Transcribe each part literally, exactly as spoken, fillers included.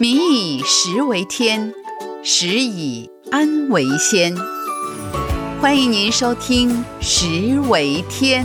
民以食为天，食以安为先。欢迎您收听食为天。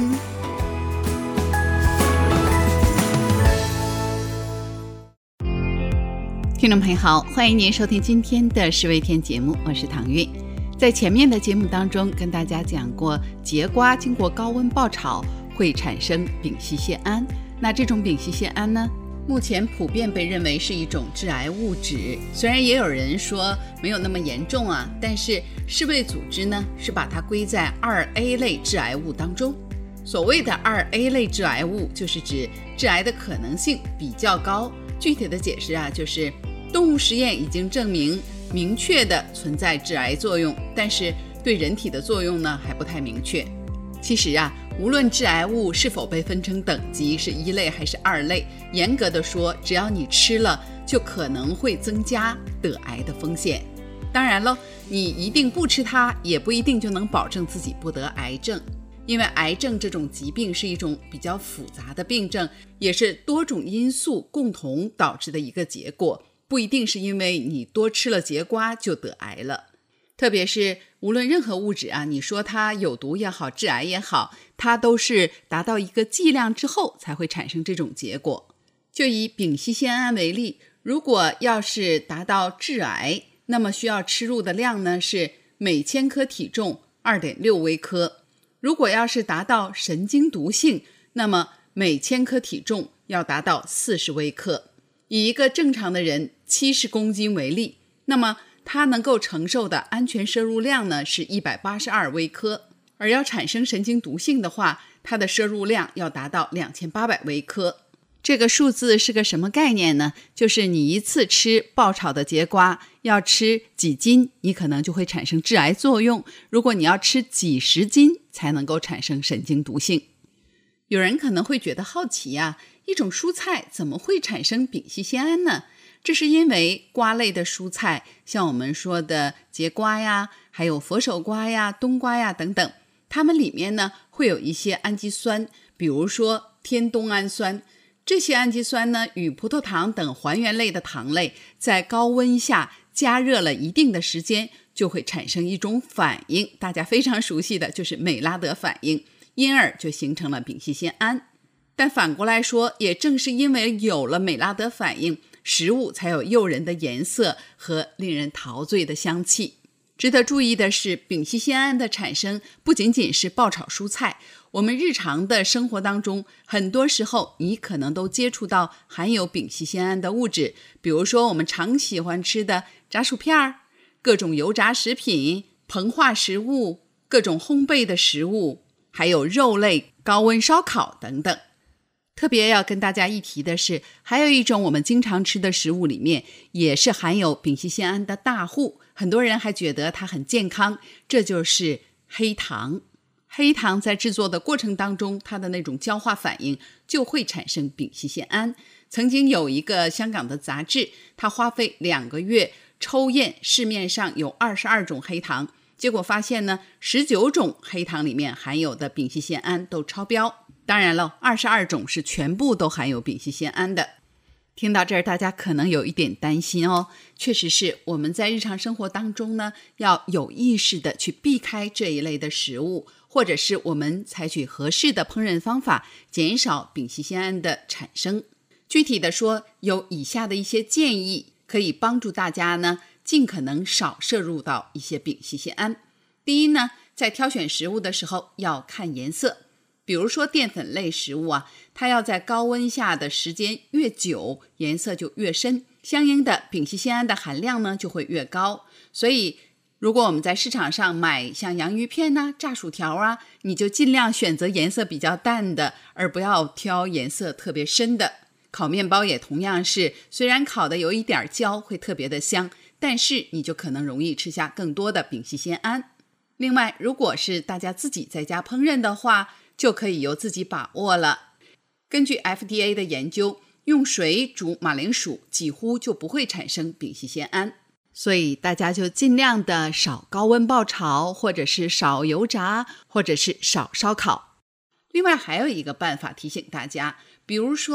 听众朋友好，欢迎您收听今天的食为天节目，我是唐韵。在前面的节目当中跟大家讲过，节瓜经过高温爆炒会产生丙烯酰胺。那这种丙烯酰胺呢，目前普遍被认为是一种致癌物质，虽然也有人说没有那么严重啊，但是世卫组织呢是把它归在 二 A 类致癌物当中。所谓的 二 A 类致癌物就是指致癌的可能性比较高。具体的解释啊，就是动物实验已经证明明确的存在致癌作用，但是对人体的作用呢还不太明确。其实啊，无论致癌物是否被分成等级，是一类还是二类，严格的说，只要你吃了，就可能会增加得癌的风险。当然了，你一定不吃它，也不一定就能保证自己不得癌症，因为癌症这种疾病是一种比较复杂的病症，也是多种因素共同导致的一个结果，不一定是因为你多吃了节瓜就得癌了。特别是无论任何物质啊，你说它有毒也好，致癌也好，它都是达到一个剂量之后才会产生这种结果。就以丙烯酰胺为例，如果要是达到致癌，那么需要吃入的量呢是每千克体重 二点六 微克。如果要是达到神经毒性，那么每千克体重要达到四十微克。以一个正常的人七十公斤为例，那么它能够承受的安全摄入量呢是一百八十二微克，而要产生神经毒性的话，它的摄入量要达到两千八百微克。这个数字是个什么概念呢？就是你一次吃爆炒的节瓜要吃几斤，你可能就会产生致癌作用，如果你要吃几十斤才能够产生神经毒性。有人可能会觉得好奇呀、啊，一种蔬菜怎么会产生丙烯酰胺呢？这是因为瓜类的蔬菜，像我们说的节瓜呀，还有佛手瓜呀、冬瓜呀等等，它们里面呢会有一些氨基酸，比如说天冬氨酸。这些氨基酸呢与葡萄糖等还原类的糖类在高温下加热了一定的时间，就会产生一种反应，大家非常熟悉的就是美拉德反应，因而就形成了丙烯酰胺。但反过来说，也正是因为有了美拉德反应，食物才有诱人的颜色和令人陶醉的香气。值得注意的是，丙烯酰胺的产生不仅仅是爆炒蔬菜，我们日常的生活当中，很多时候你可能都接触到含有丙烯酰胺的物质，比如说我们常喜欢吃的炸薯片、各种油炸食品、膨化食物、各种烘焙的食物，还有肉类、高温烧烤等等。特别要跟大家一提的是，还有一种我们经常吃的食物里面也是含有丙烯酰胺的大户，很多人还觉得它很健康，这就是黑糖。黑糖在制作的过程当中，它的那种焦化反应就会产生丙烯酰胺。曾经有一个香港的杂志，它花费两个月抽验市面上有二十二种黑糖，结果发现呢，十九种黑糖里面含有的丙烯酰胺都超标。当然了，二十二种是全部都含有丙烯酰胺的。听到这儿，大家可能有一点担心哦。确实是我们在日常生活当中呢，要有意识的去避开这一类的食物，或者是我们采取合适的烹饪方法，减少丙烯酰胺的产生。具体的说，有以下的一些建议，可以帮助大家呢，尽可能少摄入到一些丙烯酰胺。第一呢，在挑选食物的时候要看颜色。比如说淀粉类食物啊，它要在高温下的时间越久，颜色就越深，相应的丙烯酰胺的含量呢就会越高。所以如果我们在市场上买像洋芋片啊、炸薯条啊，你就尽量选择颜色比较淡的，而不要挑颜色特别深的。烤面包也同样是，虽然烤的有一点焦会特别的香，但是你就可能容易吃下更多的丙烯酰胺。另外，如果是大家自己在家烹饪的话，就可以由自己把握了。根据 F D A 的研究，用水煮马铃薯几乎就不会产生丙烯酰胺，所以大家就尽量的少高温爆炒，或者是少油炸，或者是少烧烤。另外还有一个办法提醒大家，比如说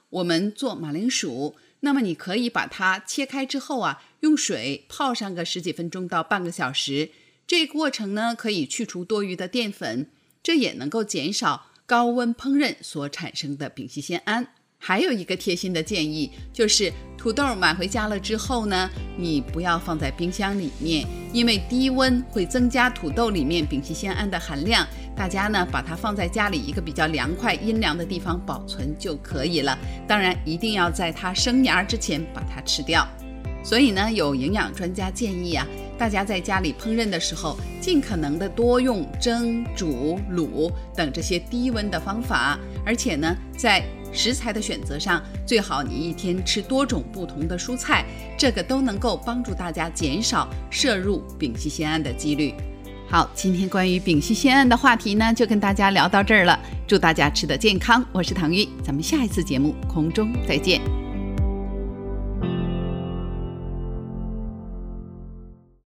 我们做马铃薯，那么你可以把它切开之后啊，用水泡上个十几分钟到半个小时。这个过程呢，可以去除多余的淀粉，这也能够减少高温烹饪所产生的丙烯酰胺。还有一个贴心的建议，就是土豆买回家了之后呢，你不要放在冰箱里面，因为低温会增加土豆里面丙烯酰胺的含量。大家呢把它放在家里一个比较凉快阴凉的地方保存就可以了，当然一定要在它生芽之前把它吃掉。所以呢，有营养专家建议啊，大家在家里烹饪的时候，尽可能的多用蒸、煮、卤等这些低温的方法，而且呢，在食材的选择上，最好你一天吃多种不同的蔬菜，这个都能够帮助大家减少摄入丙烯酰胺的几率。好，今天关于丙烯酰胺的话题呢，就跟大家聊到这儿了。祝大家吃得健康，我是唐玉，咱们下一次节目空中再见。